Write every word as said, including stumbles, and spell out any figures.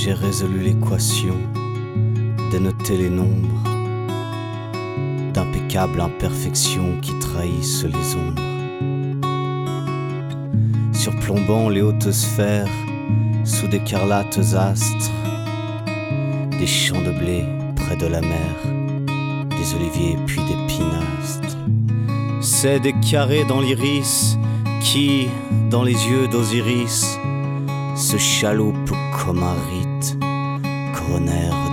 J'ai résolu l'équation, dénoté les nombres, d'impeccable imperfection qui trahissent les ombres. Surplombant les hautes sphères, sous d'écarlates astres, des champs de blé près de la mer, des oliviers puis des pinastres. C'est des carrés dans l'iris qui, dans les yeux d'Osiris, se chaloupent comme un rite coronaire